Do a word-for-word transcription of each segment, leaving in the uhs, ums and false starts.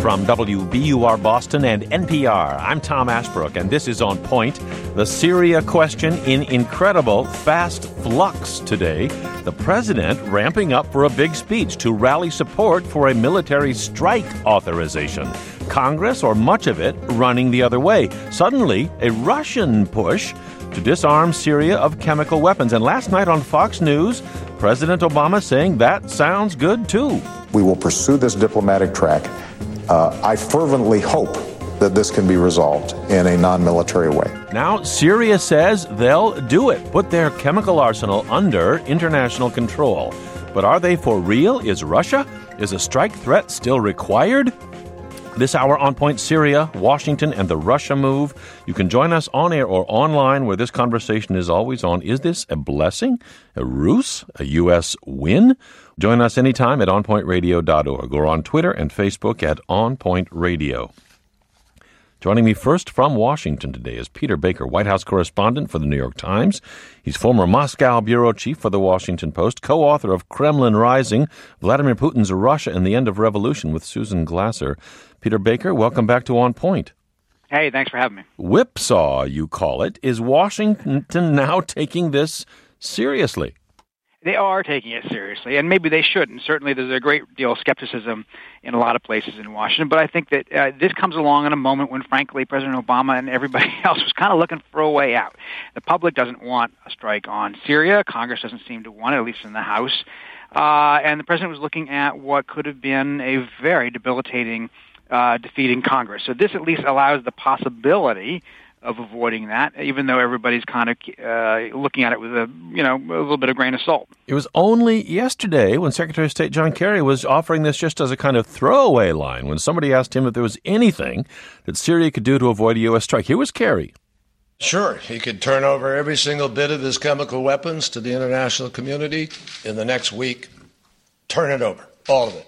From W B U R Boston and N P R, I'm Tom Ashbrook, and this is On Point. The Syria question in incredible fast flux today. The president ramping up for a big speech to rally support for a military strike authorization. Congress, or much of it, running the other way. Suddenly, a Russian push to disarm Syria of chemical weapons. And last night on Fox News, President Obama saying that sounds good, too. We will pursue this diplomatic track. Uh, I fervently hope that this can be resolved in a non-military way. Now, Syria says they'll do it, put their chemical arsenal under international control. But are they for real? Is Russia? Is a strike threat still required? This hour, On Point, Syria, Washington, and the Russia move. You can join us on air or online, where this conversation is always on. Is this a blessing, a ruse, a U S win? Join us anytime at on point radio dot org or on Twitter and Facebook at On Point Radio. Joining me first from Washington today is Peter Baker, White House correspondent for the New York Times. He's former Moscow bureau chief for the Washington Post, co-author of Kremlin Rising, Vladimir Putin's Russia and the End of Revolution with Susan Glasser. Peter Baker, welcome back to On Point. Hey, thanks for having me. Whipsaw, you call it. Is Washington now taking this seriously? They are taking it seriously, and maybe they shouldn't. Certainly there's a great deal of skepticism in a lot of places in Washington, but I think that uh, this comes along in a moment when, frankly, President Obama and everybody else was kind of looking for a way out. The public doesn't want a strike on Syria. Congress doesn't seem to want it, at least in the House. Uh, and the president was looking at what could have been a very debilitating uh, defeat in Congress. So this at least allows the possibility of avoiding that, even though everybody's kind of uh, looking at it with a, you know, a little bit of grain of salt. It was only yesterday when Secretary of State John Kerry was offering this just as a kind of throwaway line when somebody asked him if there was anything that Syria could do to avoid a U S strike. Here was Kerry. Sure, he could turn over every single bit of his chemical weapons to the international community in the next week. Turn it over, all of it,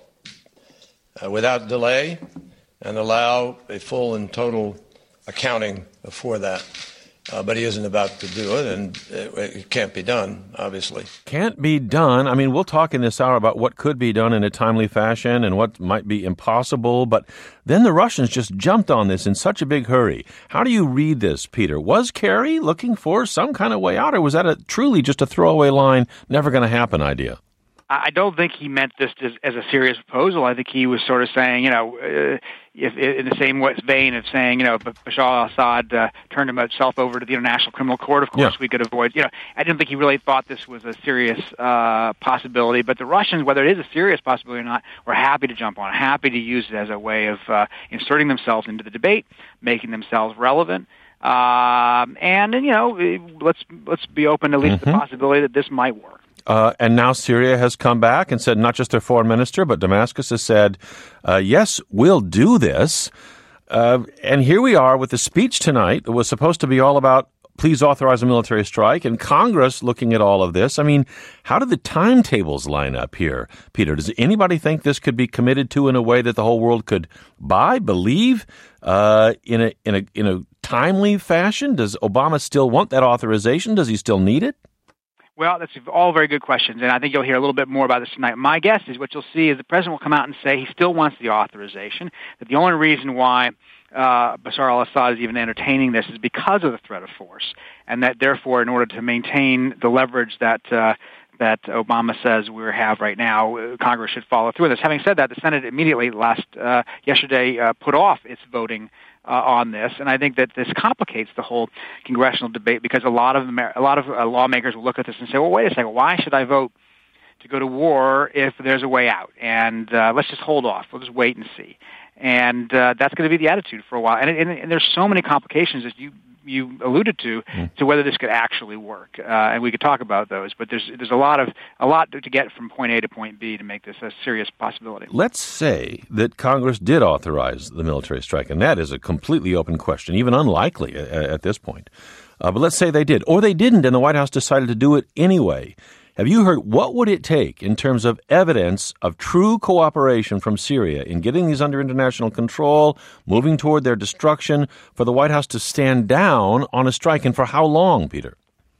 uh, without delay, and allow a full and total accounting for that. Uh, but he isn't about to do it, and it, it can't be done, obviously. Can't be done. I mean, we'll talk in this hour about what could be done in a timely fashion and what might be impossible, but then the Russians just jumped on this in such a big hurry. How do you read this, Peter? Was Kerry looking for some kind of way out, or was that a truly just a throwaway line, never going to happen idea? I don't think he meant this as, as a serious proposal. I think he was sort of saying, you know, uh, if, in the same vein of saying, you know, if Bashar al-Assad uh, turned himself over to the International Criminal Court, of course, yeah. we could avoid, you know, I didn't think he really thought this was a serious uh, possibility. But the Russians, whether it is a serious possibility or not, were happy to jump on it, happy to use it as a way of uh, inserting themselves into the debate, making themselves relevant. Um, and, and, you know, let's let's be open to at least mm-hmm. the possibility that this might work. Uh, and now Syria has come back and said, not just their foreign minister, but Damascus has said, uh, yes, we'll do this. Uh, and here we are with the speech tonight that was supposed to be all about, please authorize a military strike, and Congress looking at all of this. I mean, how do the timetables line up here, Peter? Does anybody think this could be committed to in a way that the whole world could buy, believe, uh, in a in a in a timely fashion? Does Obama still want that authorization? Does he still need it? Well, that's all very good questions, and I think you'll hear a little bit more about this tonight. My guess is what you'll see is the president will come out and say he still wants the authorization, that the only reason why uh, Bashar al-Assad is even entertaining this is because of the threat of force, and that therefore, in order to maintain the leverage that uh, that Obama says we have right now, uh, Congress should follow through with this. Having said that, the Senate immediately last uh, yesterday uh, put off its voting Uh, on this, and I think that this complicates the whole congressional debate because a lot of Amer- a lot of uh, lawmakers will look at this and say, "Well, wait a second, why should I vote to go to war if there's a way out? And uh, let's just hold off. We'll just wait and see." And uh, that's going to be the attitude for a while. And, and, and there's so many complications, as you you alluded to, mm. to whether this could actually work. Uh, and we could talk about those, but there's there's a lot of a lot to get from point A to point B to make this a serious possibility. Let's say that Congress did authorize the military strike, and that is a completely open question, even unlikely at, at this point. Uh, but let's say they did, or they didn't, and the White House decided to do it anyway. Have you heard what would it take in terms of evidence of true cooperation from Syria in getting these under international control, moving toward their destruction, for the White House to stand down on a strike, and for how long, Peter?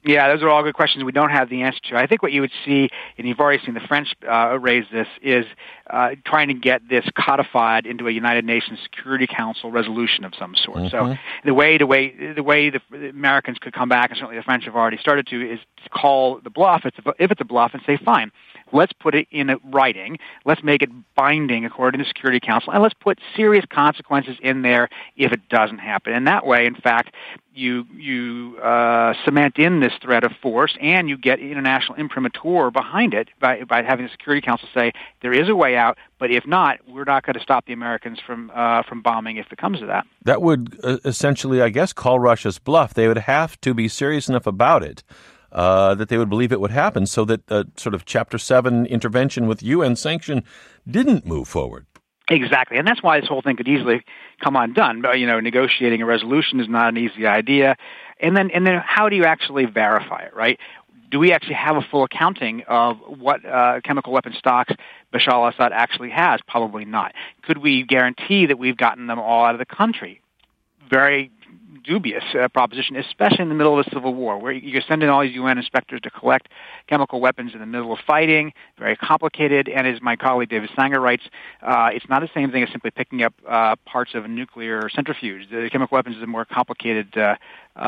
Yeah, those are all good questions we don't have the answer to. I think what you would see, and you've already seen the French uh, raise this, is uh, trying to get this codified into a United Nations Security Council resolution of some sort. Mm-hmm. So the way, the way, the way the, the Americans could come back, and certainly the French have already started to, is to call the bluff, if it's a, if it's a bluff, and say, fine, let's put it in writing, let's make it binding according to the Security Council, and let's put serious consequences in there if it doesn't happen. And that way, in fact, you you uh, cement in this threat of force, and you get international imprimatur behind it by by having the Security Council say there is a way out, but if not, we're not going to stop the Americans from uh, from bombing if it comes to that. That would uh, essentially, I guess, call Russia's bluff. They would have to be serious enough about it uh, that they would believe it would happen, so that uh, sort of Chapter seven intervention with U N sanction didn't move forward. Exactly, and that's why this whole thing could easily come undone. But, you know, negotiating a resolution is not an easy idea. And then, and then, how do you actually verify it? Right? Do we actually have a full accounting of what uh, chemical weapon stocks Bashar al-Assad actually has? Probably not. Could we guarantee that we've gotten them all out of the country? Very dubious uh, proposition, especially in the middle of a civil war, where you send in all these U N inspectors to collect chemical weapons in the middle of fighting. Very complicated, and as my colleague David Sanger writes, uh, it's not the same thing as simply picking up uh, parts of a nuclear centrifuge. The chemical weapons is a more complicated uh,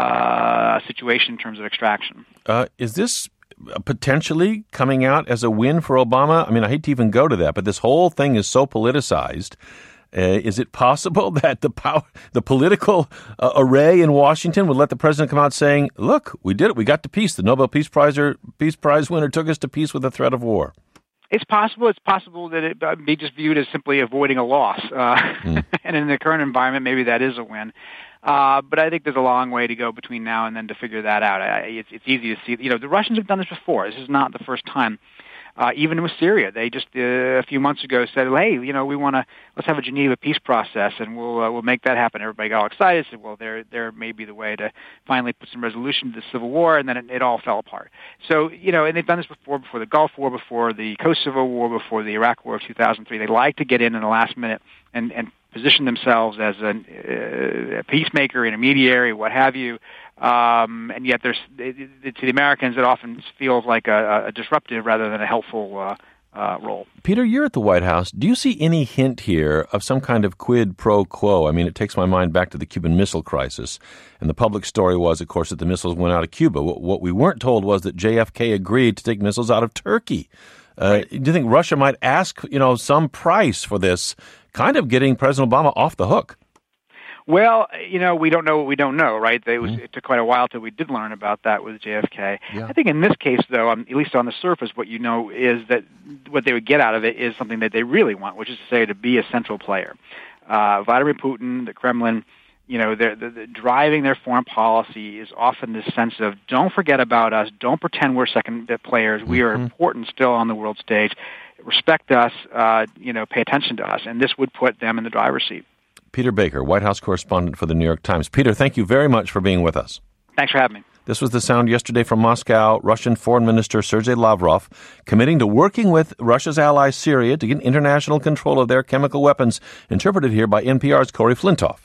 uh, situation in terms of extraction. Uh, is this potentially coming out as a win for Obama? I mean, I hate to even go to that, but this whole thing is so politicized. Uh, is it possible that the power, the political uh, array in Washington would let the president come out saying, look, we did it, we got to peace. The Nobel Peace Prize, Peace Prize winner took us to peace with the threat of war? It's possible. It's possible that it be just viewed as simply avoiding a loss. Uh, mm. And in the current environment, maybe that is a win. Uh, but I think there's a long way to go between now and then to figure that out. I, it's, it's easy to see. You know, the Russians have done this before. This is not the first time. Uh, even with Syria, they just uh, a few months ago said, "Hey, you know, we want to let's have a Geneva peace process, and we'll uh, we'll make that happen." Everybody got all excited. Said, "Well, there there may be the way to finally put some resolution to the civil war," and then it, it all fell apart. So, you know, and they've done this before, before the Gulf War, before the Kosovo War, before the Iraq War of two thousand three. They like to get in in the last minute and and position themselves as a, uh, a peacemaker, intermediary, what have you. Um, and yet, there's to the Americans, it often feels like a, a disruptive rather than a helpful uh, uh, role. Peter, you're at the White House. Do you see any hint here of some kind of quid pro quo? I mean, it takes my mind back to the Cuban Missile Crisis. And the public story was, of course, that the missiles went out of Cuba. What we weren't told was that J F K agreed to take missiles out of Turkey. Uh, right. Do you think Russia might ask, you know, some price for this, kind of getting President Obama off the hook? Well, you know, we don't know what we don't know, right? They, it, was, it took quite a while till we did learn about that with J F K. Yeah. I think in this case, though, um, at least on the surface, what you know is that what they would get out of it is something that they really want, which is to say to be a central player. Uh, Vladimir Putin, the Kremlin, you know, they're, they're, they're driving their foreign policy is often this sense of don't forget about us, don't pretend we're second players, we are mm-hmm. important still on the world stage, respect us, uh, you know, pay attention to us, and this would put them in the driver's seat. Peter Baker, White House correspondent for the New York Times. Peter, thank you very much for being with us. Thanks for having me. This was the sound yesterday from Moscow. Russian Foreign Minister Sergei Lavrov committing to working with Russia's ally Syria to get international control of their chemical weapons, interpreted here by N P R's Corey Flintoff.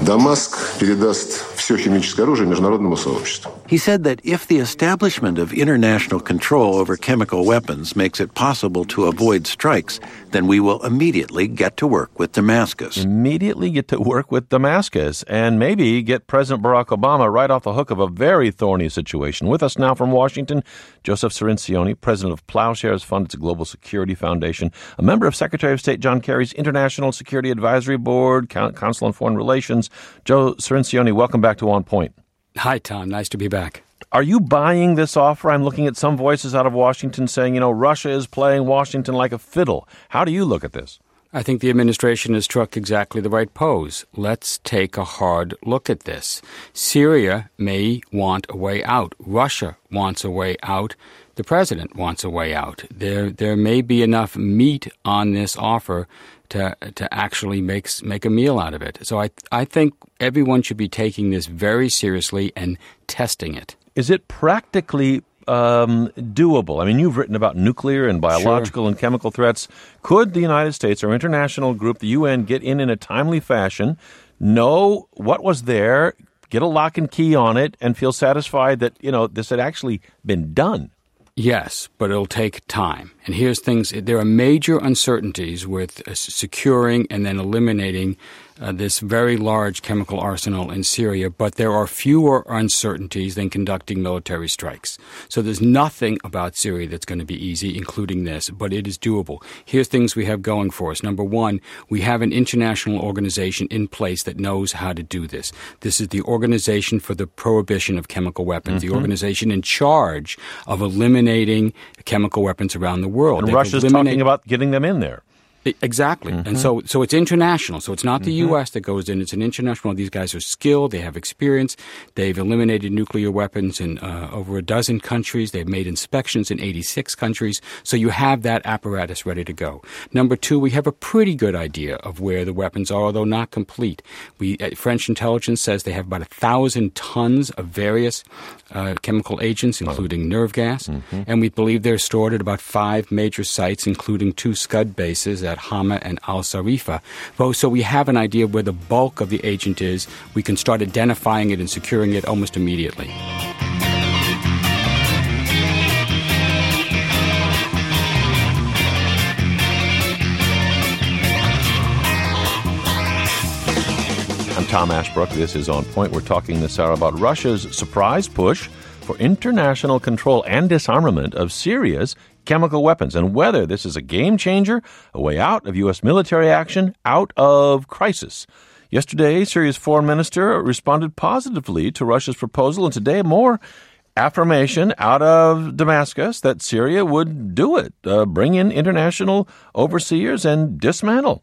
Дамаск передаст все химическое оружие международному сообществу. He said that if the establishment of international control over chemical weapons makes it possible to avoid strikes, then we will immediately get to work with Damascus. Immediately get to work with Damascus, and maybe get President Barack Obama right off the hook of a very thorny situation. With us now from Washington, Joseph Cirincione, president of Plowshares Fund. It's a global security foundation, a member of Secretary of State John Kerry's International Security Advisory Board, Council on Foreign Relations. Joe Cirincione, welcome back to On Point. Hi, Tom. Nice to be back. Are you buying this offer? I'm looking at some voices out of Washington saying, you know, Russia is playing Washington like a fiddle. How do you look at this? I think the administration has struck exactly the right pose. Let's take a hard look at this. Syria may want a way out. Russia wants a way out. The president wants a way out. There there may be enough meat on this offer to to actually make make a meal out of it. So I I think everyone should be taking this very seriously and testing it. Is it practically um, doable? I mean, you've written about nuclear and biological Sure. and chemical threats. Could the United States or international group, the U N, get in in a timely fashion, know what was there, get a lock and key on it, and feel satisfied that, you know, this had actually been done. Yes, but it'll take time. And here's things. There are major uncertainties with uh, securing and then eliminating uh, this very large chemical arsenal in Syria, but there are fewer uncertainties than conducting military strikes. So there's nothing about Syria that's going to be easy, including this, but it is doable. Here's things we have going for us. Number one, we have an international organization in place that knows how to do this. This is the Organization for the Prohibition of Chemical Weapons, mm-hmm. the organization in charge of eliminating chemical weapons around the world. And They've Russia's eliminate- talking about getting them in there. Exactly. Mm-hmm. And so so it's international. So it's not the mm-hmm. U S that goes in. It's an international. These guys are skilled. They have experience. They've eliminated nuclear weapons in uh, over a dozen countries. They've made inspections in eighty-six countries. So you have that apparatus ready to go. Number two, we have a pretty good idea of where the weapons are, although not complete. We uh, French intelligence says they have about a thousand tons of various uh, chemical agents, including oh. nerve gas. Mm-hmm. And we believe they're stored at about five major sites, including two Scud bases at Hama and Al-Sarifa. So we have an idea of where the bulk of the agent is. We can start identifying it and securing it almost immediately. I'm Tom Ashbrook. This is On Point. We're talking this hour about Russia's surprise push for international control and disarmament of Syria's chemical weapons, and whether this is a game changer, a way out of U S military action, out of crisis. Yesterday, Syria's foreign minister responded positively to Russia's proposal, and today more affirmation out of Damascus that Syria would do it, uh, bring in international overseers and dismantle.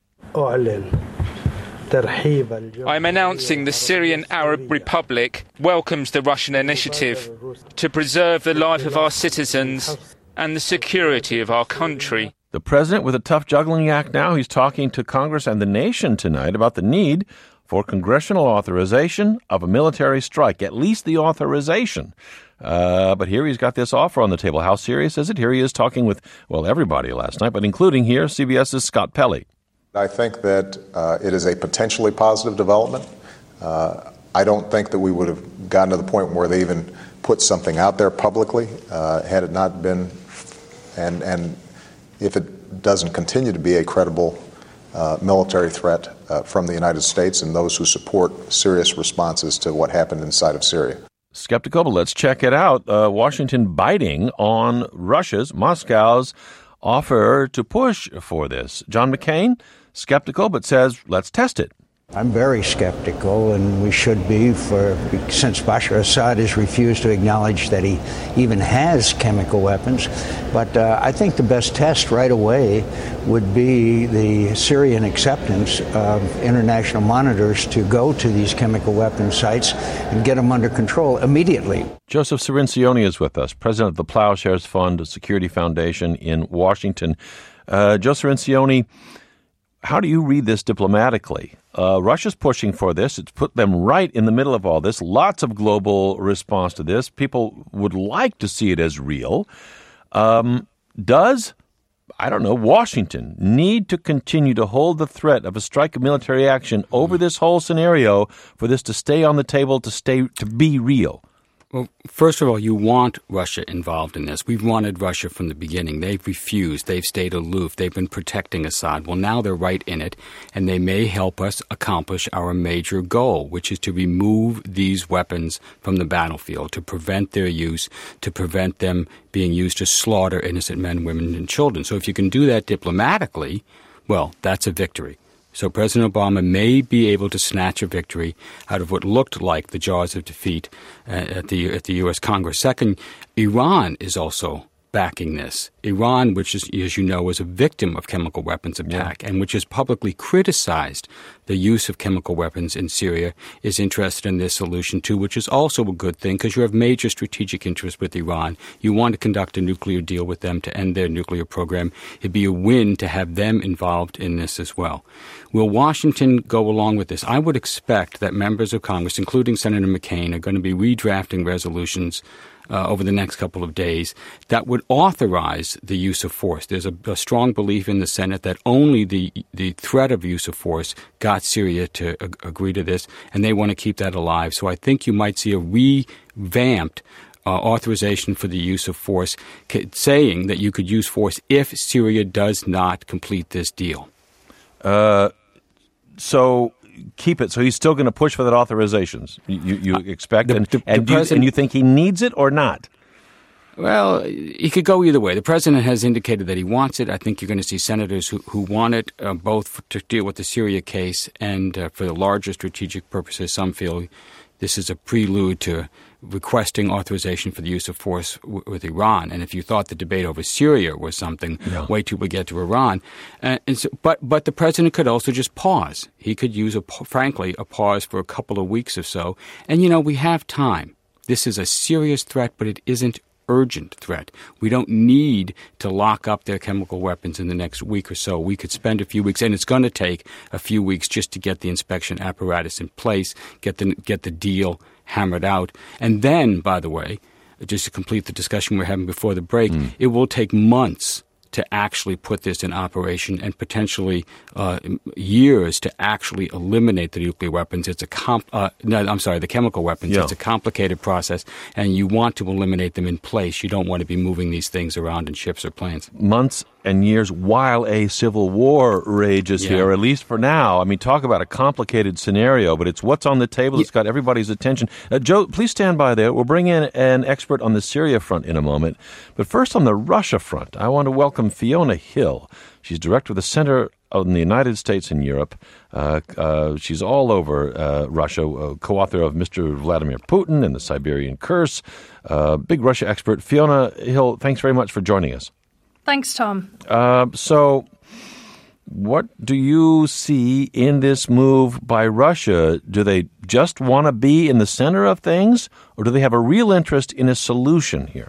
I'm announcing the Syrian Arab Republic welcomes the Russian initiative to preserve the life of our citizens and the security of our country. The president with a tough juggling act now. He's talking to Congress and the nation tonight about the need for congressional authorization of a military strike, at least the authorization. Uh, but here he's got this offer on the table. How serious is it? Here he is talking with, well, everybody last night, but including here, CBS's Scott Pelley. I think that uh, it is a potentially positive development. Uh, I don't think that we would have gotten to the point where they even put something out there publicly uh, had it not been, and and if it doesn't continue to be a credible uh, military threat uh, from the United States and those who support serious responses to what happened inside of Syria. Skeptical, but let's check it out. Uh, Washington biting on Russia's, Moscow's offer to push for this. John McCain, skeptical, but says, let's test it. I'm very skeptical, and we should be, for since Bashar Assad has refused to acknowledge that he even has chemical weapons. But uh, I think the best test right away would be the Syrian acceptance of international monitors to go to these chemical weapon sites and get them under control immediately. Joseph Cirincione is with us, president of the Plowshares Fund, a security foundation in Washington. Uh, Joe Cirincione, how do you read this diplomatically? Uh, Russia's pushing for this. It's put them right in the middle of all this. Lots of global response to this. People would like to see it as real. Um, does, I don't know, Washington need to continue to hold the threat of a strike of military action over this whole scenario for this to stay on the table, to stay, to be real? Well, first of all, you want Russia involved in this. We've wanted Russia from the beginning. They've refused. They've stayed aloof. They've been protecting Assad. Well, now they're right in it, and they may help us accomplish our major goal, which is to remove these weapons from the battlefield, to prevent their use, to prevent them being used to slaughter innocent men, women, and children. So if you can do that diplomatically, well, that's a victory. So President Obama may be able to snatch a victory out of what looked like the jaws of defeat uh, at the at the U S Congress. Second, Iran is also backing this. Iran, which is, as you know, was a victim of chemical weapons attack yeah. and which has publicly criticized the use of chemical weapons in Syria, is interested in this solution too, which is also a good thing because you have major strategic interests with Iran. You want to conduct a nuclear deal with them to end their nuclear program. It'd be a win to have them involved in this as well. Will Washington go along with this? I would expect that members of Congress, including Senator McCain, are going to be redrafting resolutions uh, over the next couple of days that would authorize the use of force. There's a, a strong belief in the Senate that only the the threat of use of force got Syria to ag- agree to this, and they want to keep that alive. So I think you might see a revamped uh, authorization for the use of force, c- saying that you could use force if Syria does not complete this deal. Uh, so keep it. So he's still going to push for that authorizations. You, you expect, uh, the, and, the, and, the you, and you think he needs it or not? Well, he could go either way. The president has indicated that he wants it. I think you're going to see senators who, who want it, uh, both for, to deal with the Syria case and uh, for the larger strategic purposes. Some feel this is a prelude to requesting authorization for the use of force w- with Iran. And if you thought the debate over Syria was something, no. wait till we get to Iran. Uh, and so, but but the president could also just pause. He could use, a frankly, a pause for a couple of weeks or so. And, you know, we have time. This is a serious threat, but it isn't urgent threat. We don't need to lock up their chemical weapons in the next week or so. We could spend a few weeks, and it's going to take a few weeks just to get the inspection apparatus in place, get the get the deal hammered out. And then, by the way, just to complete the discussion we were having before the break, mm. it will take months to actually put this in operation and potentially uh, years to actually eliminate the nuclear weapons. It's a comp- uh, no, I'm sorry, the chemical weapons. Yeah. It's a complicated process, and you want to eliminate them in place. You don't want to be moving these things around in ships or planes. Months and years while a civil war rages yeah. here, at least for now. I mean, talk about a complicated scenario, but it's what's on the table that's got everybody's attention. Uh, Joe, please stand by there. We'll bring in an expert on the Syria front in a moment. But first, on the Russia front, I want to welcome Fiona Hill. She's director of the Center in the United States and Europe. Uh, uh, she's all over uh, Russia, uh, co-author of Mister Vladimir Putin and the Siberian Curse, uh, big Russia expert. Fiona Hill, thanks very much for joining us. Thanks, Tom. Uh, so what do you see in this move by Russia? Do they just want to be in the center of things, or do they have a real interest in a solution here?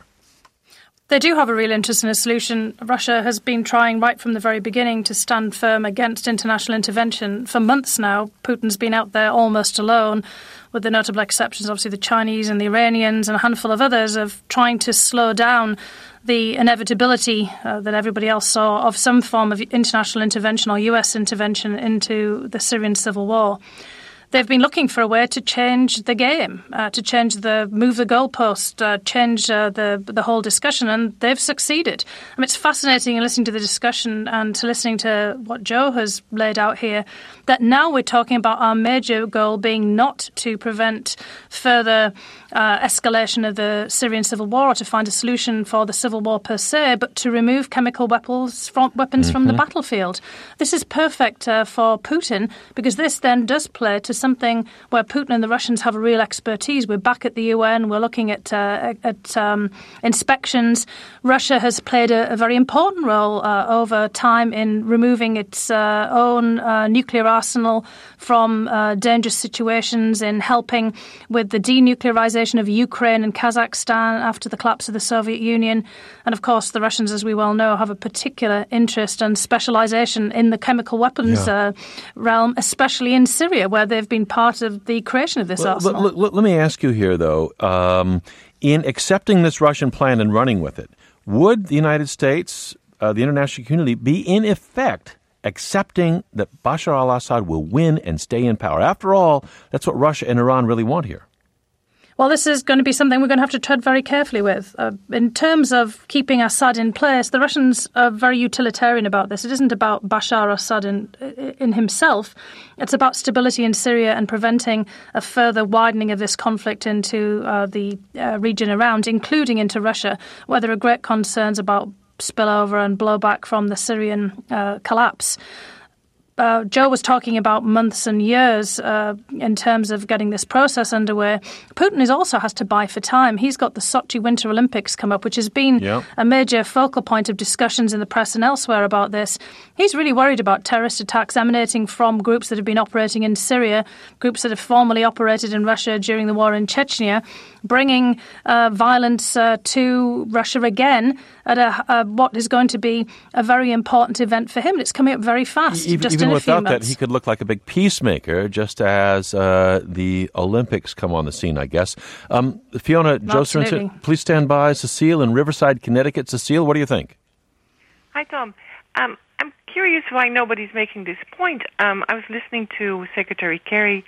They do have a real interest in a solution. Russia has been trying right from the very beginning to stand firm against international intervention. For months now, Putin's been out there almost alone, with the notable exceptions, obviously the Chinese and the Iranians and a handful of others, of trying to slow down the inevitability uh, that everybody else saw of some form of international intervention or U S intervention into the Syrian civil war. They've been looking for a way to change the game, uh, to change the move the goalpost, uh, change uh, the the whole discussion, and they've succeeded. I mean, it's fascinating in listening to the discussion and to listening to what Joe has laid out here, that now we're talking about our major goal being not to prevent further uh, escalation of the Syrian civil war or to find a solution for the civil war per se, but to remove chemical weapons from, weapons mm-hmm. from the battlefield. This is perfect uh, for Putin, because this then does play to something where Putin and the Russians have a real expertise. We're back at the U N. We're looking at uh, at um, inspections. Russia has played a, a very important role uh, over time in removing its uh, own uh, nuclear arsenal from uh, dangerous situations, in helping with the denuclearization of Ukraine and Kazakhstan after the collapse of the Soviet Union. And of course, the Russians, as we well know, have a particular interest and specialization in the chemical weapons yeah. uh, realm, especially in Syria, where they've been part of the creation of this well, arsenal. Let, let, let me ask you here, though, um, in accepting this Russian plan and running with it, would the United States, uh, the international community, be in effect accepting that Bashar al-Assad will win and stay in power? After all, that's what Russia and Iran really want here. Well, this is going to be something we're going to have to tread very carefully with. Uh, in terms of keeping Assad in place, the Russians are very utilitarian about this. It isn't about Bashar Assad in, in himself. It's about stability in Syria and preventing a further widening of this conflict into uh, the uh, region around, including into Russia, where there are great concerns about spillover and blowback from the Syrian uh, collapse. Uh, Joe was talking about months and years uh, in terms of getting this process underway. Putin is also has to buy for time. He's got the Sochi Winter Olympics come up, which has been yep. a major focal point of discussions in the press and elsewhere about this. He's really worried about terrorist attacks emanating from groups that have been operating in Syria, groups that have formerly operated in Russia during the war in Chechnya, bringing uh, violence uh, to Russia again, at a, uh, what is going to be a very important event for him. It's coming up very fast. Even, just even in a without few months. that, he could look like a big peacemaker, just as uh, the Olympics come on the scene, I guess. Um, Fiona, Joe Sorensen, please stand by. Cecile in Riverside, Connecticut. Cecile, what do you think? Hi, Tom. Um, I'm curious why nobody's making this point. Um, I was listening to Secretary Kerry,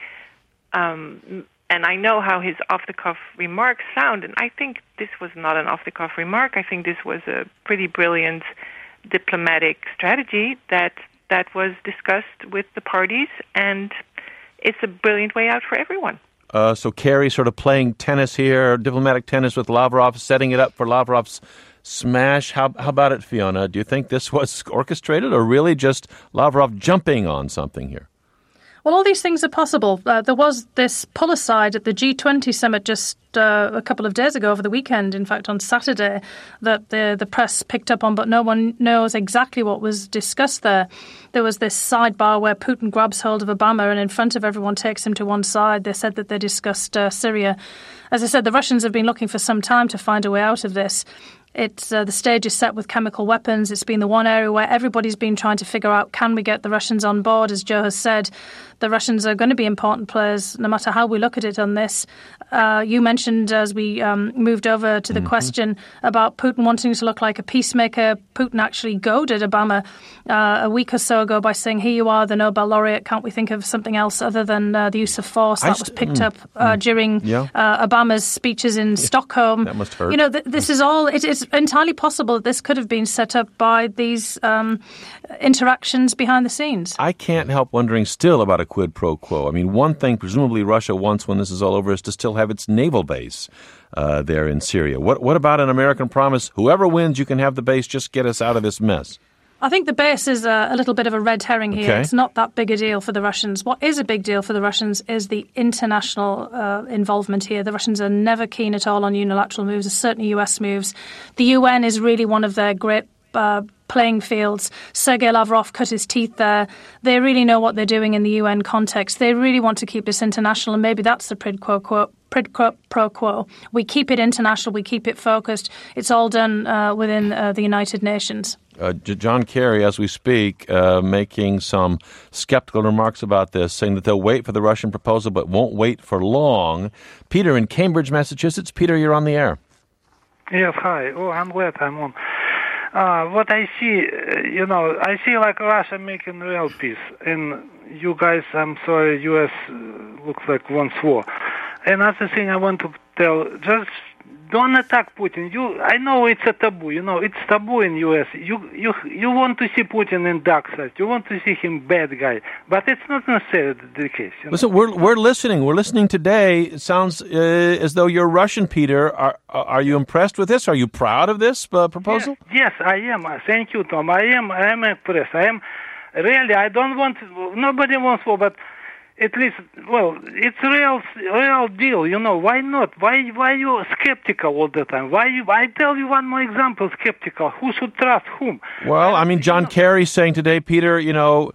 um, and I know how his off-the-cuff remarks sound, and I think this was not an off-the-cuff remark. I think this was a pretty brilliant diplomatic strategy that that was discussed with the parties, and it's a brilliant way out for everyone. Uh, so Kerry sort of playing tennis here, diplomatic tennis with Lavrov, setting it up for Lavrov's smash. How, how about it, Fiona? Do you think this was orchestrated or really just Lavrov jumping on something here? Well, all these things are possible. Uh, there was this pull aside at the G twenty summit just uh, a couple of days ago over the weekend, in fact on Saturday, that the, the press picked up on, but no one knows exactly what was discussed there. There was this sidebar where Putin grabs hold of Obama and in front of everyone takes him to one side. They said that they discussed uh, Syria. As I said, the Russians have been looking for some time to find a way out of this. It's uh, the stage is set with chemical weapons. It's been the one area where everybody's been trying to figure out, can we get the Russians on board? As Joe has said, the Russians are going to be important players no matter how we look at it on this. Uh, you mentioned as we um, moved over to the mm-hmm. question about Putin wanting to look like a peacemaker. Putin actually goaded Obama uh, a week or so ago by saying, here you are, the Nobel laureate. Can't we think of something else other than uh, the use of force? That st- was picked mm, up uh, mm, during yeah. uh, Obama's speeches in yeah, Stockholm. That must hurt. You know, th- this is all, it, it's entirely possible that this could have been set up by these um, interactions behind the scenes. I can't help wondering still about a quid pro quo. I mean, one thing presumably Russia wants when this is all over is to still have its naval base uh, there in Syria. What, what about an American promise? Whoever wins, you can have the base. Just get us out of this mess. I think the base is a, a little bit of a red herring here. Okay. It's not that big a deal for the Russians. What is a big deal for the Russians is the international uh, involvement here. The Russians are never keen at all on unilateral moves, certainly U S moves. The U N is really one of their great uh, playing fields. Sergei Lavrov cut his teeth there. They really know what they're doing in the U N context. They really want to keep this international, and maybe that's the quid pro quo. Quid pro quo. We keep it international. We keep it focused. It's all done uh, within uh, the United Nations. Uh, John Kerry, as we speak, uh, making some skeptical remarks about this, saying that they'll wait for the Russian proposal but won't wait for long. Peter in Cambridge, Massachusetts. Peter, you're on the air. Yes, hi. Oh, I'm glad I'm on. Uh, what I see, uh, you know, I see like Russia making real peace. And you guys, I'm sorry, U S uh, looks like wants war. Another thing I want to tell, just don't attack Putin. You, I know it's a taboo. You know, it's taboo in U S. You, you, you want to see Putin in dark side. You want to see him bad guy, but it's not necessarily the case. You know? Listen, we're we're listening. We're listening today. It sounds uh, as though you're Russian, Peter. Are are you impressed with this? Are you proud of this uh, proposal? Yes, yes, I am. Thank you, Tom. I am. I am impressed. I am really. I don't want. Nobody wants war, but. At least, well, it's a real, real deal, you know. Why not? Why, why you skeptical all the time? Why you? I tell you one more example. Skeptical. Who should trust whom? Well, I mean, John Kerry saying today, Peter, you know,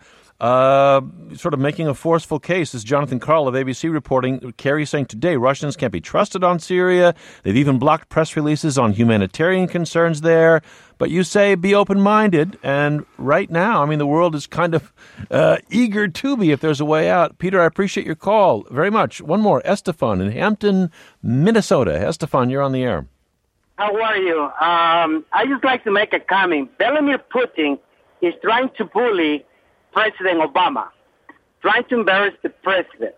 uh, sort of making a forceful case. This is Jonathan Karl of A B C reporting. Kerry saying today Russians can't be trusted on Syria. They've even blocked press releases on humanitarian concerns there. But you say be open-minded, and right now, I mean, the world is kind of uh, eager to be if there's a way out. Peter, I appreciate your call very much. One more, Estefan in Hampton, Minnesota. Estefan, you're on the air. How are you? Um, I just like to make a comment. Vladimir Putin is trying to bully President Obama, trying to embarrass the president.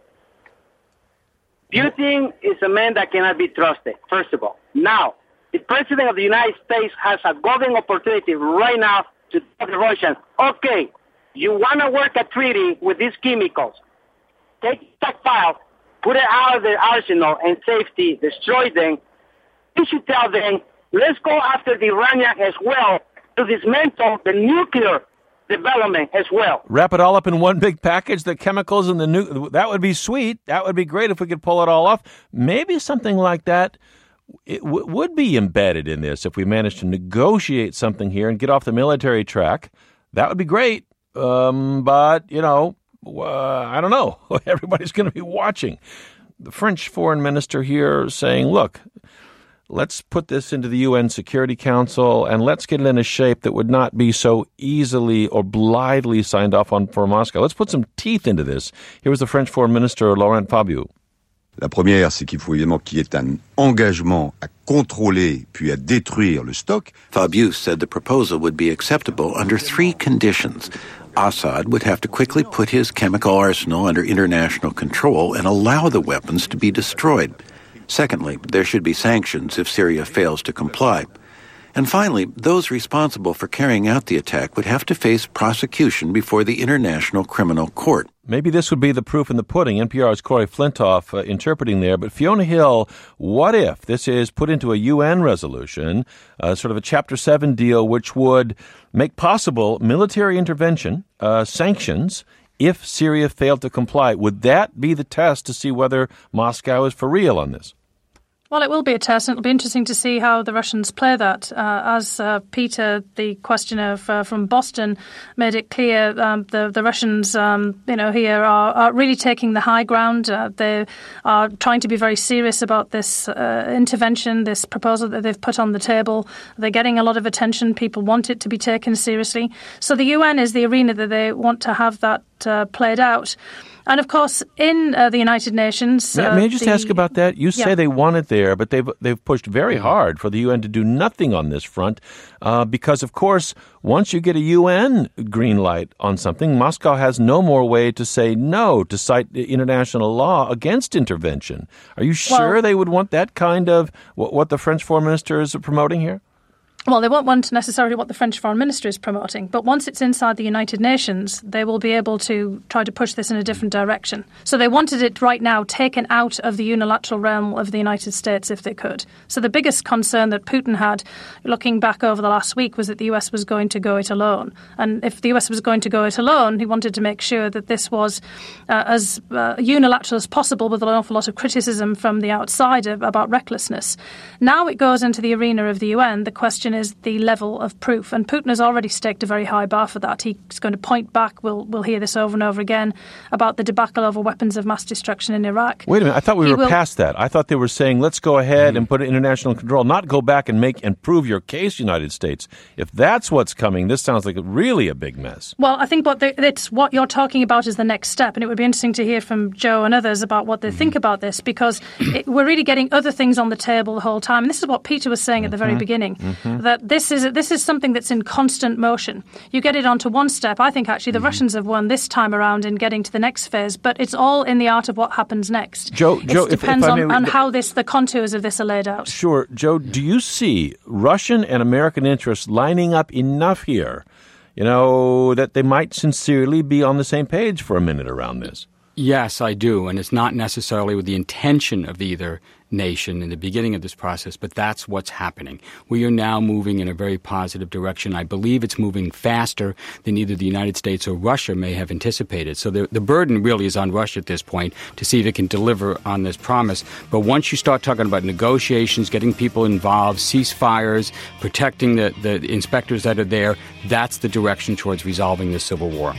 Putin is a man that cannot be trusted, first of all. Now, the President of the United States has a golden opportunity right now to tell the Russians, okay, you want to work a treaty with these chemicals. Take that file, put it out of the arsenal and safety, destroy them. You should tell them, let's go after the Iranian as well to dismantle the nuclear development as well. Wrap it all up in one big package, the chemicals and the nu- that would be sweet. That would be great if we could pull it all off. Maybe something like that it w- would be embedded in this if we managed to negotiate something here and get off the military track. That would be great. Um, but, you know, uh, I don't know. Everybody's going to be watching. The French foreign minister here saying, look, let's put this into the U N Security Council and let's get it in a shape that would not be so easily or blithely signed off on for Moscow. Let's put some teeth into this. Here was the French Foreign Minister, Laurent Fabius. La première, c'est qu'il faut évidemment qu'il y ait un engagement à contrôler puis à détruire le stock. Fabius said the proposal would be acceptable under three conditions. Assad would have to quickly put his chemical arsenal under international control and allow the weapons to be destroyed. Secondly, there should be sanctions if Syria fails to comply. And finally, those responsible for carrying out the attack would have to face prosecution before the International Criminal Court. Maybe this would be the proof in the pudding. N P R's Corey Flintoff uh, interpreting there. But Fiona Hill, what if this is put into a U N resolution, uh, sort of a Chapter seven deal, which would make possible military intervention, uh, sanctions, if Syria failed to comply? Would that be the test to see whether Moscow is for real on this? Well, it will be a test, and it'll be interesting to see how the Russians play that. Uh, as uh, Peter, the questioner uh, from Boston, made it clear, um, the, the Russians, um, you know, here are, are really taking the high ground. Uh, they are trying to be very serious about this uh, intervention, this proposal that they've put on the table. They're getting a lot of attention. People want it to be taken seriously. So the U N is the arena that they want to have that uh, played out. And, of course, in uh, the United Nations... May, uh, may I just the, ask about that? You yeah. say they want it there, but they've they've pushed very hard for the U N to do nothing on this front uh, because, of course, once you get a U N green light on something, Moscow has no more way to say no, to cite international law against intervention. Are you sure well, they would want that kind of what, what the French foreign minister is promoting here? Well, they won't want necessarily what the French foreign minister is promoting, but once it's inside the United Nations, they will be able to try to push this in a different direction. So they wanted it right now taken out of the unilateral realm of the United States if they could. So the biggest concern that Putin had, looking back over the last week, was that the U S was going to go it alone. And if the U S was going to go it alone, he wanted to make sure that this was uh, as uh, unilateral as possible, with an awful lot of criticism from the outside of, about recklessness. Now it goes into the arena of the U N. The question is the level of proof. And Putin has already staked a very high bar for that. He's going to point back, we'll, we'll hear this over and over again, about the debacle over weapons of mass destruction in Iraq. Wait a minute, I thought we he were will... past that. I thought they were saying, let's go ahead mm-hmm. and put international control, not go back and make and prove your case, United States. If that's what's coming, this sounds like really a big mess. Well, I think what they, it's what you're talking about is the next step, and it would be interesting to hear from Joe and others about what they mm-hmm. think about this, because it, we're really getting other things on the table the whole time. And this is what Peter was saying mm-hmm. at the very beginning, mm-hmm. that this is this is something that's in constant motion. You get it onto one step. I think actually the mm-hmm. Russians have won this time around in getting to the next phase, but it's all in the art of what happens next. Joe, it Joe, depends if, if on, may, on how this the contours of this are laid out. Sure. Joe, do you see Russian and American interests lining up enough here, you know, that they might sincerely be on the same page for a minute around this? Yes, I do, and it's not necessarily with the intention of either nation in the beginning of this process, but that's what's happening. We are now moving in a very positive direction. I believe it's moving faster than either the United States or Russia may have anticipated. So the, the burden really is on Russia at this point to see if it can deliver on this promise. But once you start talking about negotiations, getting people involved, ceasefires, protecting the, the inspectors that are there, that's the direction towards resolving this civil war.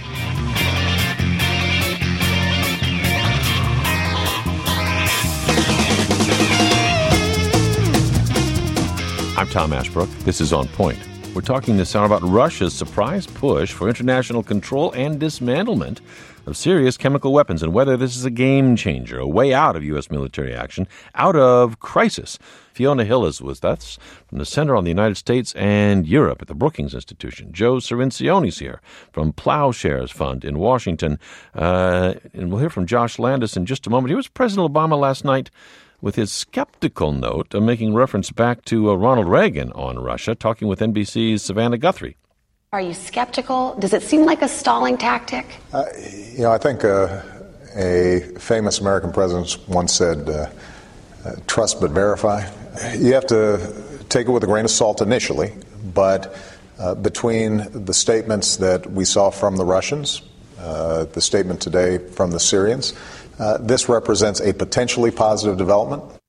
I'm Tom Ashbrook. This is On Point. We're talking this hour about Russia's surprise push for international control and dismantlement of Syria's chemical weapons and whether this is a game changer, a way out of U S military action, out of crisis. Fiona Hill is with us from the Center on the United States and Europe at the Brookings Institution. Joe Cirincione's here from Plowshares Fund in Washington. Uh, and we'll hear from Josh Landis in just a moment. Here was President Obama last night with his skeptical note, uh, making reference back to uh, Ronald Reagan on Russia, talking with N B C's Savannah Guthrie. Are you skeptical? Does it seem like a stalling tactic? Uh, you know, I think uh, a famous American president once said, uh, uh, trust but verify. You have to take it with a grain of salt initially, but uh, between the statements that we saw from the Russians, uh, the statement today from the Syrians, Uh, this represents a potentially positive development.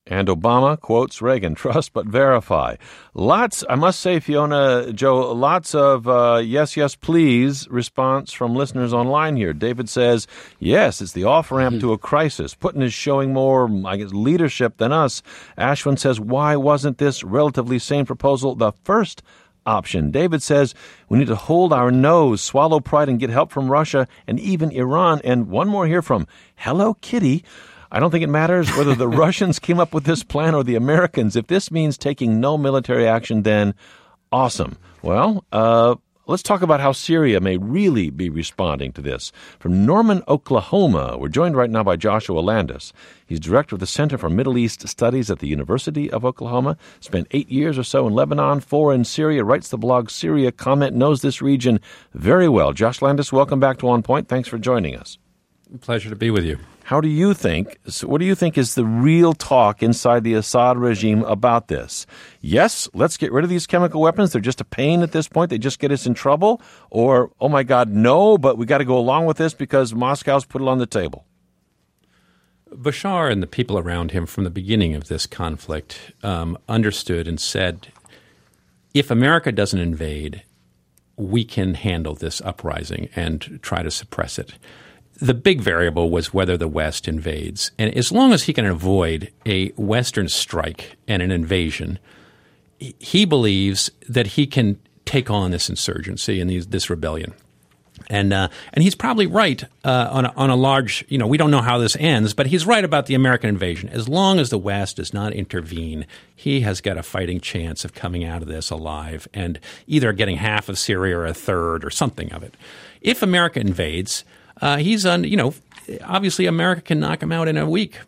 And Obama quotes Reagan, trust but verify. Lots, I must say, Fiona, Joe, lots of uh, yes, yes, please response from listeners online here. David says, yes, it's the off-ramp mm-hmm. to a crisis. Putin is showing more, I guess, leadership than us. Ashwin says, why wasn't this relatively sane proposal the first option? David says, we need to hold our nose, swallow pride, and get help from Russia and even Iran. And one more here from Hello Kitty. I don't think it matters whether the Russians came up with this plan or the Americans. If this means taking no military action, then awesome. Well, uh, let's talk about how Syria may really be responding to this. From Norman, Oklahoma, we're joined right now by Joshua Landis. He's director of the Center for Middle East Studies at the University of Oklahoma. Spent eight years or so in Lebanon, four in Syria, writes the blog Syria Comment, knows this region very well. Josh Landis, welcome back to On Point. Thanks for joining us. Pleasure to be with you. How do you think, what do you think is the real talk inside the Assad regime about this? Yes, let's get rid of these chemical weapons. They're just a pain at this point. They just get us in trouble. Or, oh my God, no, but we got to go along with this because Moscow's put it on the table. Bashar and the people around him from the beginning of this conflict um, understood and said, if America doesn't invade, we can handle this uprising and try to suppress it. The big variable was whether the West invades. And as long as he can avoid a Western strike and an invasion, he believes that he can take on this insurgency and these, this rebellion. And uh, and he's probably right uh, on, a, on a large – you know, we don't know how this ends, but he's right about the American invasion. As long as the West does not intervene, he has got a fighting chance of coming out of this alive and either getting half of Syria or a third or something of it. If America invades – Uh, he's on, you know, obviously America can knock him out in a week.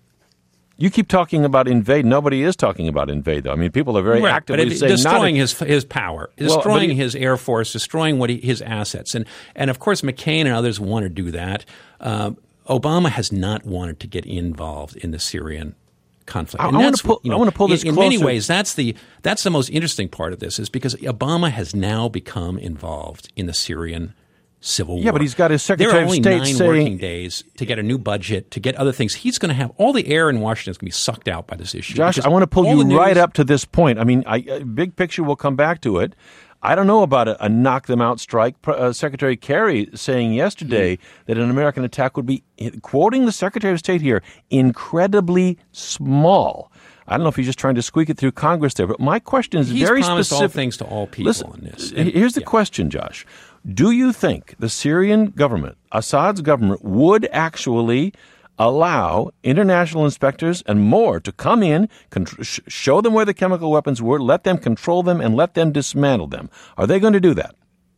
You keep talking about invade. Nobody is talking about invade, though. I mean, people are very right, actively but saying destroying not his his power, destroying well, he, his air force, destroying what he, his assets, and and of course McCain and others want to do that. Uh, Obama has not wanted to get involved in the Syrian conflict. I, I want to pull. You know, I want to pull this in, in closer. many ways. That's the that's the most interesting part of this, is because Obama has now become involved in the Syrian civil war. Yeah, but he's got his Secretary of State saying— There are only nine saying, working days to get a new budget, to get other things. He's going to have all the air in Washington is going to be sucked out by this issue. Josh, I want to pull you news, right up to this point. I mean, I, uh, big picture, we'll come back to it. I don't know about a, a knock-them-out strike. Uh, Secretary Kerry saying yesterday mm-hmm. that an American attack would be, quoting the Secretary of State here, incredibly small. I don't know if he's just trying to squeak it through Congress there, but my question is he's very promised specific. all things to all people Listen, on this. And, here's the yeah. question, Josh. Do you think the Syrian government, Assad's government, would actually allow international inspectors and more to come in, contr- sh- show them where the chemical weapons were, let them control them, and let them dismantle them? Are they going to do that?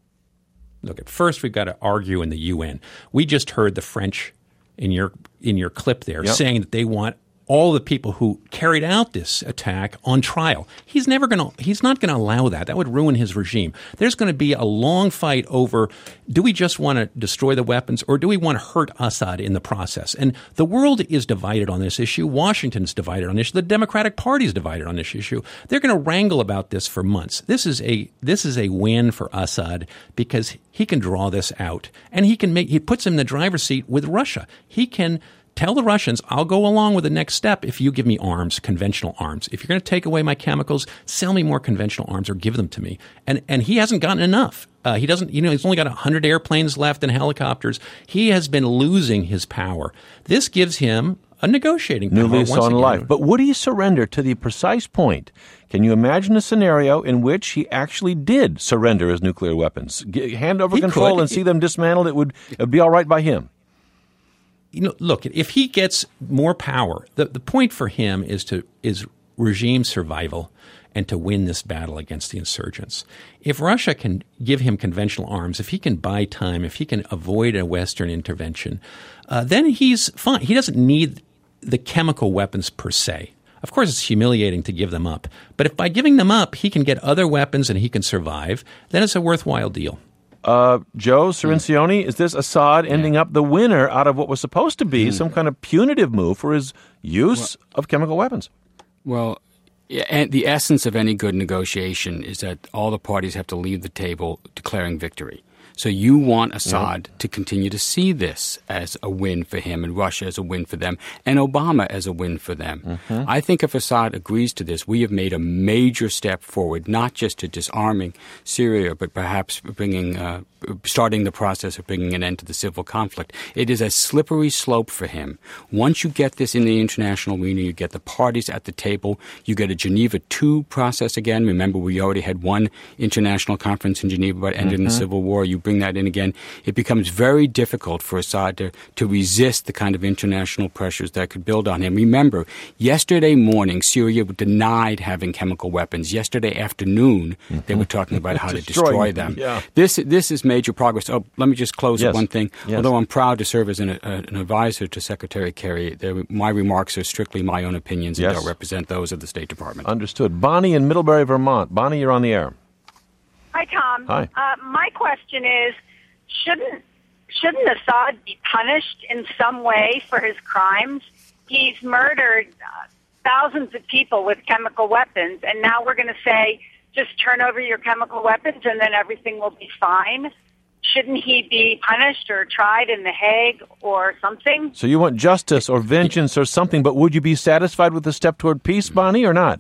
Look, at first we've got to argue in the U N. We just heard the French in your in your clip there yep. saying that they want all the people who carried out this attack on trial. He's never going to, he's not going to allow that. That would ruin his regime. There's going to be a long fight over, do we just want to destroy the weapons or do we want to hurt Assad in the process? And the world is divided on this issue. Washington's divided on this issue. The Democratic Party is divided on this issue. They're going to wrangle about this for months. This is a, this is a win for Assad because he can draw this out and he can make, he puts him in the driver's seat with Russia. He can tell the Russians, I'll go along with the next step if you give me arms, conventional arms. If you're going to take away my chemicals, sell me more conventional arms or give them to me. And and he hasn't gotten enough. Uh, he doesn't, you know, he's only got one hundred airplanes left and helicopters. He has been losing his power. This gives him a negotiating power. New lease on again. life. But would he surrender to the precise point? Can you imagine a scenario in which he actually did surrender his nuclear weapons? G- hand over he control could. and see them dismantled? It would, it would be all right by him. You know, look, if he gets more power, the, the point for him is to is regime survival and to win this battle against the insurgents. If Russia can give him conventional arms, if he can buy time, if he can avoid a Western intervention, uh, then he's fine. He doesn't need the chemical weapons per se. Of course, it's humiliating to give them up. But if by giving them up, he can get other weapons and he can survive, then it's a worthwhile deal. Uh, Joe Cirincione, is this Assad ending yeah. up the winner out of what was supposed to be mm. some kind of punitive move for his use well, of chemical weapons? Well, and the essence of any good negotiation is that all the parties have to leave the table declaring victory. So you want Assad mm-hmm. to continue to see this as a win for him and Russia as a win for them and Obama as a win for them. Mm-hmm. I think if Assad agrees to this, we have made a major step forward, not just to disarming Syria, but perhaps bringing, uh, starting the process of bringing an end to the civil conflict. It is a slippery slope for him. Once you get this in the international arena, you get the parties at the table, you get a Geneva two process again. Remember, we already had one international conference in Geneva about ending mm-hmm. the civil war. You bring that in again. It becomes very difficult for Assad to, to resist the kind of international pressures that could build on him. Remember, yesterday morning, Syria denied having chemical weapons. Yesterday afternoon, mm-hmm. they were talking about how to destroy them. Yeah. This this is major progress. Oh, let me just close yes. with one thing. Yes. Although I'm proud to serve as an, uh, an advisor to Secretary Kerry, my remarks are strictly my own opinions yes. and don't represent those of the State Department. Understood. Bonnie in Middlebury, Vermont. Bonnie, you're on the air. Hi, Tom. Hi. Uh, my question is, shouldn't shouldn't Assad be punished in some way for his crimes? He's murdered uh, thousands of people with chemical weapons, and now we're going to say, just turn over your chemical weapons and then everything will be fine? Shouldn't he be punished or tried in The Hague or something? So you want justice or vengeance or something, but would you be satisfied with the step toward peace, Bonnie, or not?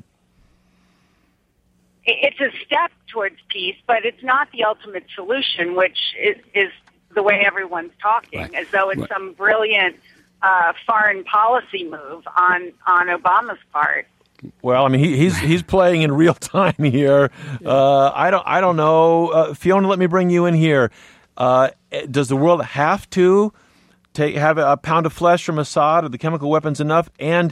It's a step towards peace, but it's not the ultimate solution, which is, is the way everyone's talking, right. as though it's right. some brilliant uh, foreign policy move on, on Obama's part. Well, I mean, he, he's he's playing in real time here. Uh, I don't I don't know, uh, Fiona. Let me bring you in here. Uh, does the world have to take have a pound of flesh from Assad? Are the chemical weapons enough? And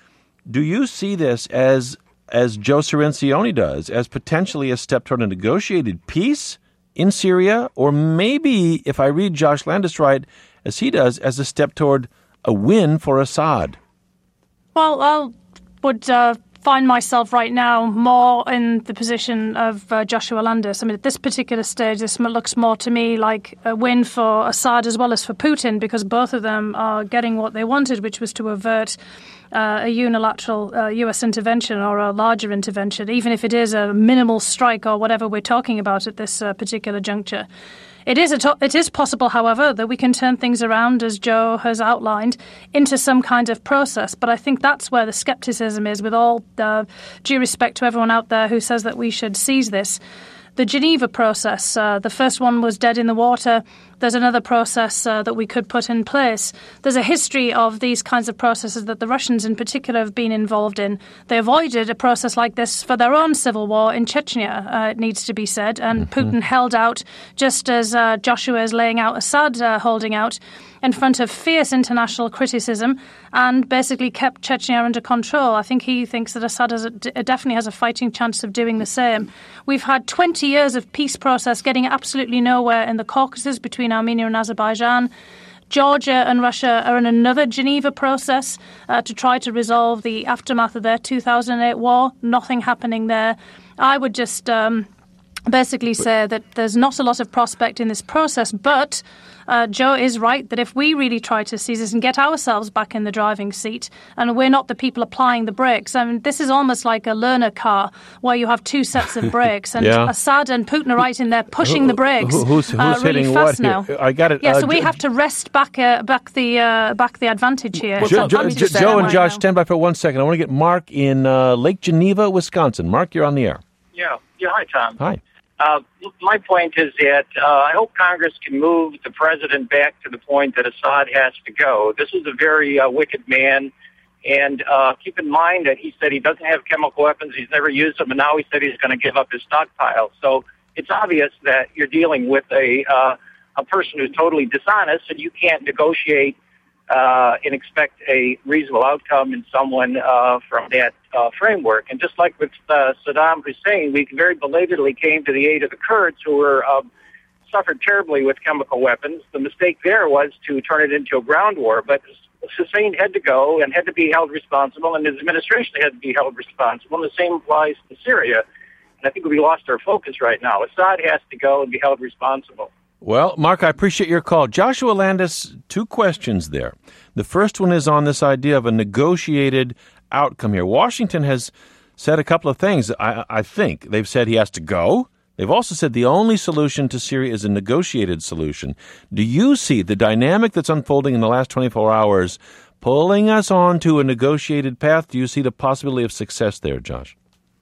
do you see this as as Joe Cirincione does, as potentially a step toward a negotiated peace in Syria, or maybe, if I read Josh Landis right, as he does, as a step toward a win for Assad? Well, I would uh, find myself right now more in the position of uh, Joshua Landis. I mean, at this particular stage, this looks more to me like a win for Assad as well as for Putin, because both of them are getting what they wanted, which was to avert uh, a unilateral uh, U S intervention or a larger intervention, even if it is a minimal strike or whatever we're talking about at this uh, particular juncture. It is, a to- it is possible, however, that we can turn things around, as Joe has outlined, into some kind of process. But I think that's where the skepticism is, with all uh, due respect to everyone out there who says that we should seize this. The Geneva process, uh, the first one was dead in the water. There's another process uh, that we could put in place. There's a history of these kinds of processes that the Russians in particular have been involved in. They avoided a process like this for their own civil war in Chechnya, uh, it needs to be said. And mm-hmm. Putin held out, just as uh, Joshua is laying out, Assad uh, holding out, in front of fierce international criticism, and basically kept Chechnya under control. I think he thinks that Assad has a, definitely has a fighting chance of doing the same. We've had twenty years of peace process getting absolutely nowhere in the Caucasus between Armenia and Azerbaijan. Georgia and Russia are in another Geneva process uh, to try to resolve the aftermath of their two thousand eight war. Nothing happening there. I would just um, basically say that there's not a lot of prospect in this process, but Uh, Joe is right that if we really try to seize this and get ourselves back in the driving seat, and we're not the people applying the brakes, I mean, this is almost like a learner car where you have two sets of brakes, and yeah. Assad and Putin are right in there pushing the brakes who, who's, who's uh, really hitting fast what now. Here? I got it. Yeah, uh, so we have to wrest back uh, back the uh, back the advantage here. Well, so Joe, Joe, Joe and Josh, stand by for one second. I want to get Mark in uh, Lake Geneva, Wisconsin. Mark, you're on the air. Yeah. Yeah. Hi, Tom. Hi. Uh, my point is that uh, I hope Congress can move the president back to the point that Assad has to go. This is a very uh, wicked man, and uh, keep in mind that he said he doesn't have chemical weapons, he's never used them, and now he said he's going to give up his stockpile. So it's obvious that you're dealing with a uh, a person who's totally dishonest, and you can't negotiate uh, and expect a reasonable outcome in someone uh, from that uh, framework. And just like with uh, Saddam Hussein, we very belatedly came to the aid of the Kurds, who were um, suffered terribly with chemical weapons. The mistake there was to turn it into a ground war, but Hussein had to go and had to be held responsible, and his administration had to be held responsible, and the same applies to Syria. And I think we lost our focus right now. Assad has to go and be held responsible. Well, Mark, I appreciate your call. Joshua Landis, two questions there. The first one is on this idea of a negotiated outcome here. Washington has said a couple of things. I, I think they've said he has to go. They've also said the only solution to Syria is a negotiated solution. Do you see the dynamic that's unfolding in the last twenty-four hours pulling us onto a negotiated path? Do you see the possibility of success there, Josh?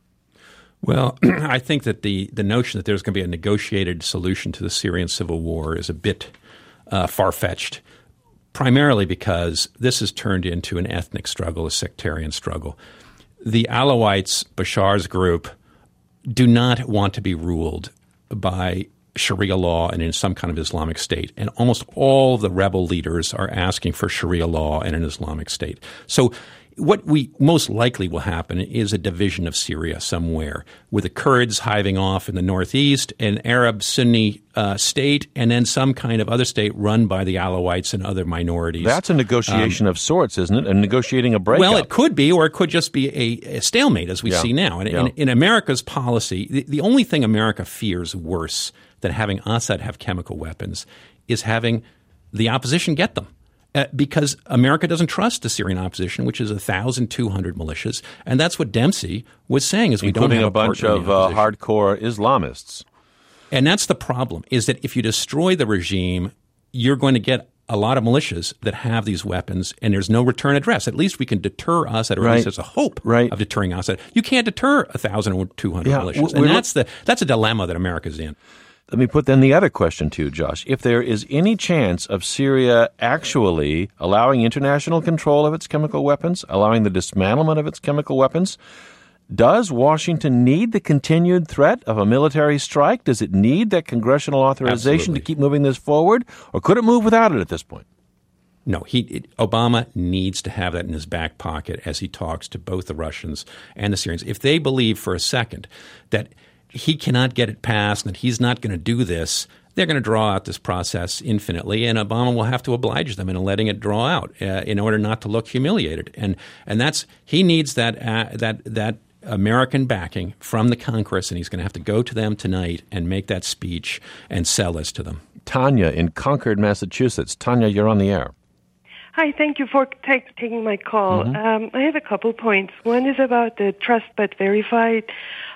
Well, I think that the, the notion that there's going to be a negotiated solution to the Syrian civil war is a bit uh, far-fetched, primarily because this has turned into an ethnic struggle, a sectarian struggle. The Alawites, Bashar's group, do not want to be ruled by Sharia law and in some kind of Islamic state. And almost all the rebel leaders are asking for Sharia law and an Islamic state. So what we most likely will happen is a division of Syria somewhere, with the Kurds hiving off in the northeast, an Arab Sunni uh, state, and then some kind of other state run by the Alawites and other minorities. That's a negotiation um, of sorts, isn't it? And negotiating a breakup. Well, it could be, or it could just be a, a stalemate, as we yeah. see now. And yeah. in, in America's policy, the, the only thing America fears worse than having Assad have chemical weapons is having the opposition get them. Uh, because America doesn't trust the Syrian opposition, which is one thousand two hundred militias. And that's what Dempsey was saying, is we Including don't have a, a bunch of uh, hardcore Islamists. And that's the problem, is that if you destroy the regime, you're going to get a lot of militias that have these weapons, and there's no return address. At least we can deter Assad, or right. at least there's a hope right. of deterring Assad. You can't deter one thousand two hundred yeah, militias. And that's the that's a dilemma that America's in. Let me put then the other question to you, Josh. If there is any chance of Syria actually allowing international control of its chemical weapons, allowing the dismantlement of its chemical weapons, does Washington need the continued threat of a military strike? Does it need that congressional authorization Absolutely. to keep moving this forward? Or could it move without it at this point? No, he it, Obama needs to have that in his back pocket as he talks to both the Russians and the Syrians. If they believe for a second that he cannot get it passed and that he's not going to do this, they're going to draw out this process infinitely, and Obama will have to oblige them in letting it draw out uh, in order not to look humiliated. And and that's he needs that uh, that that American backing from the Congress, and he's going to have to go to them tonight and make that speech and sell this to them. Tanya in Concord, Massachusetts. Tanya, you're on the air. Hi, thank you for take, taking my call. Mm-hmm. Um, I have a couple points. One is about the trust but verified.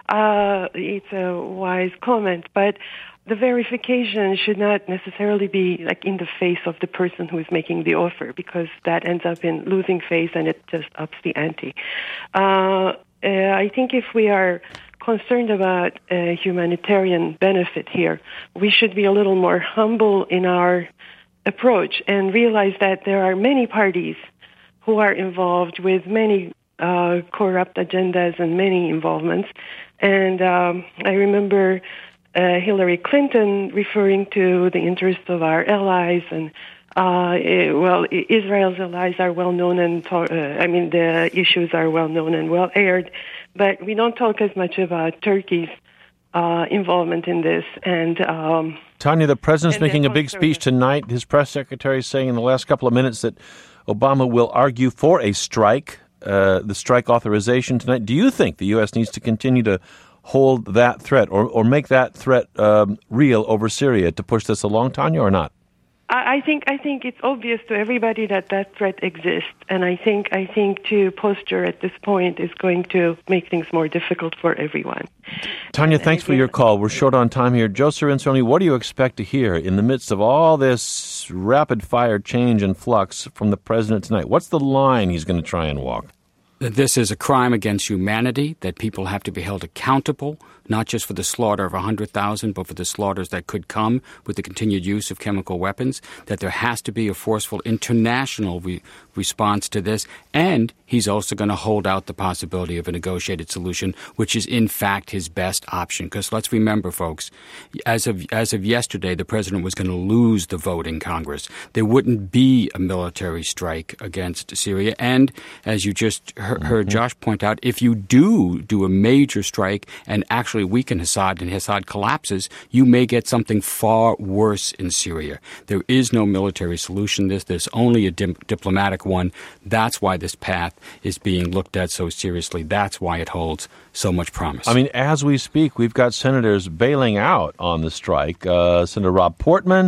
Uh, it's a wise comment, but the verification should not necessarily be like in the face of the person who is making the offer, because that ends up in losing face and it just ups the ante. Uh, uh, I think if we are concerned about uh, humanitarian benefit here, we should be a little more humble in our approach and realize that there are many parties who are involved with many uh, corrupt agendas and many involvements. And um, I remember uh, Hillary Clinton referring to the interests of our allies, and uh, it, well, Israel's allies are well known, and uh, I mean the issues are well known and well aired, but we don't talk as much about Turkey's uh, involvement in this. And um, Tanya, the president's making a big speech tonight. His press secretary is saying in the last couple of minutes that Obama will argue for a strike. Uh, the strike authorization tonight. Do you think the U S needs to continue to hold that threat or, or make that threat um, real over Syria to push this along, Tanya, or not? I think I think it's obvious to everybody that that threat exists, and I think I think to posture at this point is going to make things more difficult for everyone. Tanya, thanks for your call. We're short on time here. Joe Cirincione, what do you expect to hear in the midst of all this rapid-fire change and flux from the president tonight? What's the line he's going to try and walk? This is a crime against humanity, that people have to be held accountable, not just for the slaughter of one hundred thousand, but for the slaughters that could come with the continued use of chemical weapons, that there has to be a forceful international re- response to this, and he's also going to hold out the possibility of a negotiated solution, which is in fact his best option. Because let's remember, folks, as of as of yesterday, the president was going to lose the vote in Congress. There wouldn't be a military strike against Syria, and as you just heard, heard Josh point out, if you do do a major strike and actually weaken Assad and Assad collapses, you may get something far worse in Syria. There is no military solution to this. There's only a dim- diplomatic one. That's why this path is being looked at so seriously. That's why it holds so much promise. I mean, as we speak, we've got senators bailing out on the strike. Uh, Senator Rob Portman,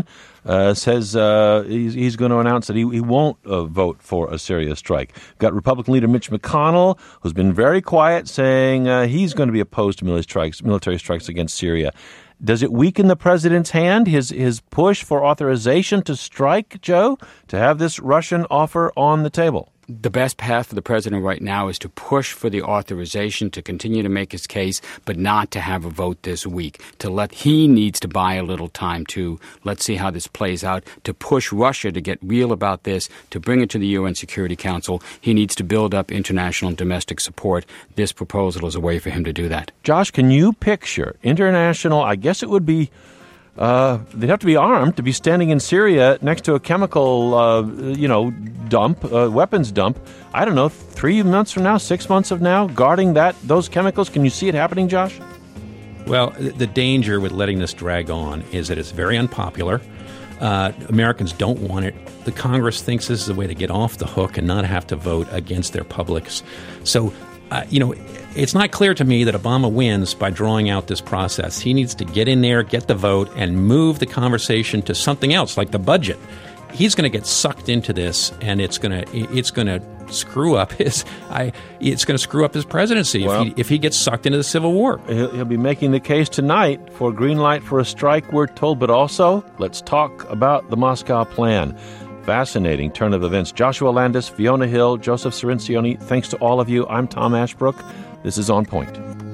uh, says uh, he's, he's going to announce that he, he won't uh, vote for a Syria strike. We've got Republican leader Mitch McConnell, who's been very quiet, saying uh, he's going to be opposed to military strikes, military strikes against Syria. Does it weaken the president's hand, his his push for authorization to strike, Joe, to have this Russian offer on the table? The best path for the president right now is to push for the authorization, to continue to make his case, but not to have a vote this week. To let he needs to buy a little time to let's see how this plays out, to push Russia to get real about this, to bring it to the U N Security Council. He needs to build up international and domestic support. This proposal is a way for him to do that. Josh, can you picture international, I guess it would be Uh, they'd have to be armed to be standing in Syria next to a chemical, uh, you know, dump, uh, weapons dump. I don't know, three months from now, six months from now, guarding that those chemicals. Can you see it happening, Josh? Well, the danger with letting this drag on is that it's very unpopular. Uh, Americans don't want it. The Congress thinks this is a way to get off the hook and not have to vote against their publics. So, uh, you know, it's not clear to me that Obama wins by drawing out this process. He needs to get in there, get the vote, and move the conversation to something else, like the budget. He's going to get sucked into this, and it's going to it's going to screw up his I. It's going to screw up his presidency well, if he if he gets sucked into the Civil War. He'll, he'll be making the case tonight for green light for a strike, we're told. But also, let's talk about the Moscow plan. Fascinating turn of events. Joshua Landis, Fiona Hill, Joseph Cirincione, thanks to all of you. I'm Tom Ashbrook. This is On Point.